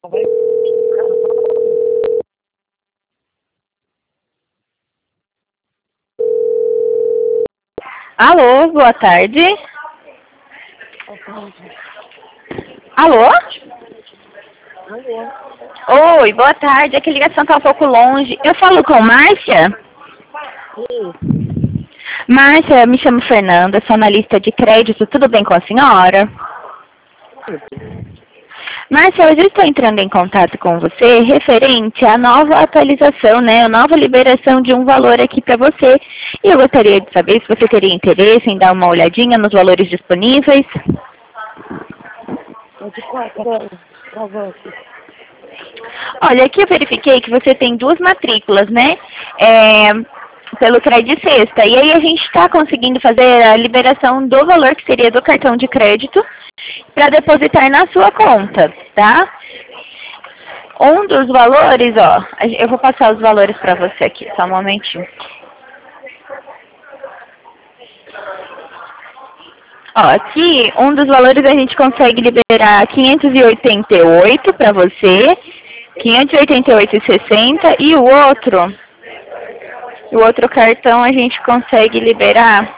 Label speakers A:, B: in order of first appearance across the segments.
A: Alô, boa tarde. Alô? Oi, boa tarde. Aqui a ligação tá um pouco longe. Eu falo com Márcia? Márcia, me chamo Fernanda, sou analista de crédito. Tudo bem com a senhora? Márcia, hoje eu estou entrando em contato com você referente à nova atualização, né? A nova liberação de um valor aqui para você. E eu gostaria de saber se você teria interesse em dar uma olhadinha nos valores disponíveis. Olha, aqui eu verifiquei que você tem duas matrículas, né? Pelo Credit Sexta. E aí a gente está conseguindo fazer a liberação do valor que seria do cartão de crédito para depositar na sua conta, tá? Um dos valores, ó, eu vou passar os valores para você aqui, só um momentinho. Ó, aqui, um dos valores a gente consegue liberar 588 para você, 588,60 e o outro cartão a gente consegue liberar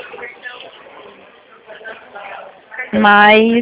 A: mais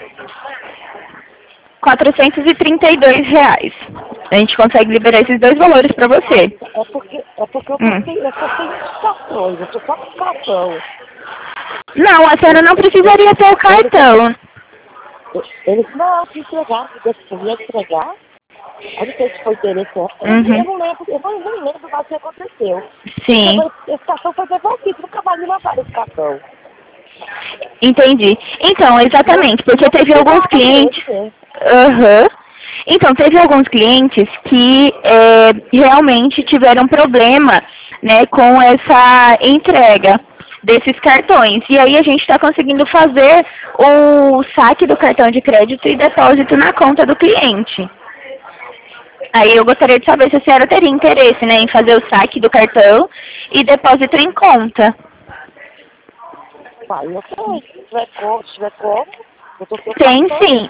A: R$ 432. A gente consegue liberar esses dois valores para você.
B: É porque eu só tenho cartões, eu tô só com cartão.
A: Não, a senhora não precisaria ter o cartão.
B: Eles não, se entregar, eu ia entregar. Eu não sei se foi interessante. Eu não lembro, eu não lembro mais o que aconteceu.
A: Sim.
B: Esse cartão foi devolvido, nunca mais me mandaram esse cartão.
A: Entendi. Então, exatamente, porque teve alguns clientes... Então, teve alguns clientes que realmente tiveram problema, né, com essa entrega desses cartões. E aí a gente está conseguindo fazer o saque do cartão de crédito e depósito na conta do cliente. Aí eu gostaria de saber se a senhora teria interesse, né, em fazer o saque do cartão e depósito em conta.
B: Pai, eu sei, se tiver como, eu tô com
A: Tem
B: cartão.
A: sim.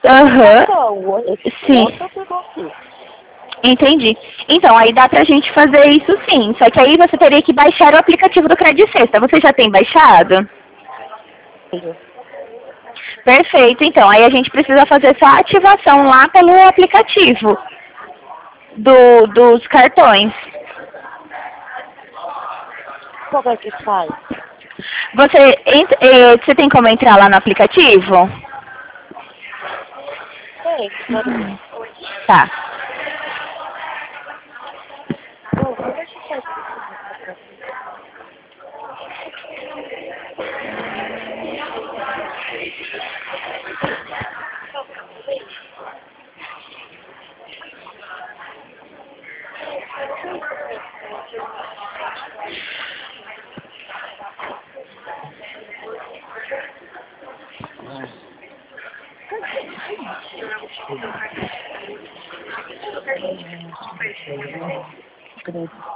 A: Sim. Entendi. Então, aí dá pra gente fazer isso sim. Só que aí você teria que baixar o aplicativo do Credit Sexta. Você já tem baixado?
B: Sim.
A: Perfeito. Então, aí a gente precisa fazer só a ativação lá pelo aplicativo dos cartões.
B: Como é que faz?
A: Você tem como entrar lá no aplicativo?
B: Tem,
A: Tá.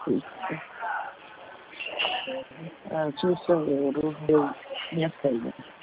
B: Tinha o seu euro, minha senha.